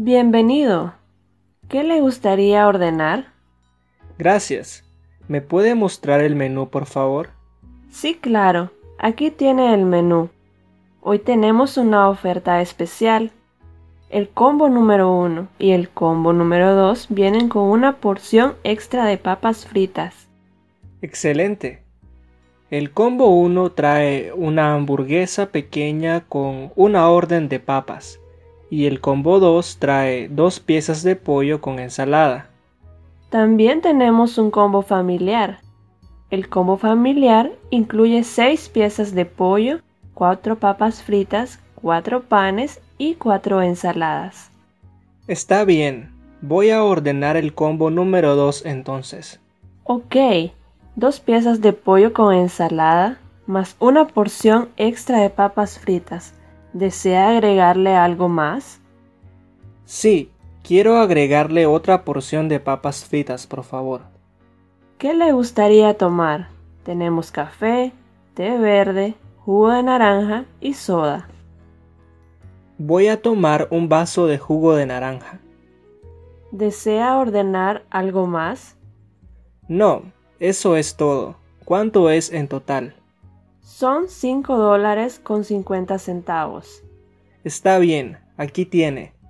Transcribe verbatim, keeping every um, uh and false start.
Bienvenido. ¿Qué le gustaría ordenar? Gracias. ¿Me puede mostrar el menú, por favor? Sí, claro. Aquí tiene el menú. Hoy tenemos una oferta especial. El combo número uno y el combo número dos vienen con una porción extra de papas fritas. Excelente. El combo uno trae una hamburguesa pequeña con una orden de papas y el combo dos trae dos piezas de pollo con ensalada. También tenemos un combo familiar. El combo familiar incluye seis piezas de pollo, cuatro papas fritas, cuatro panes y cuatro ensaladas. Está bien. Voy a ordenar el combo número dos entonces. Ok, dos piezas de pollo con ensalada, más una porción extra de papas fritas. ¿Desea agregarle algo más? Sí, quiero agregarle otra porción de papas fritas, por favor. ¿Qué le gustaría tomar? Tenemos café, té verde, jugo de naranja y soda. Voy a tomar un vaso de jugo de naranja. ¿Desea ordenar algo más? No, eso es todo. ¿Cuánto es en total? Son cinco dólares con cincuenta centavos. Está bien, aquí tiene.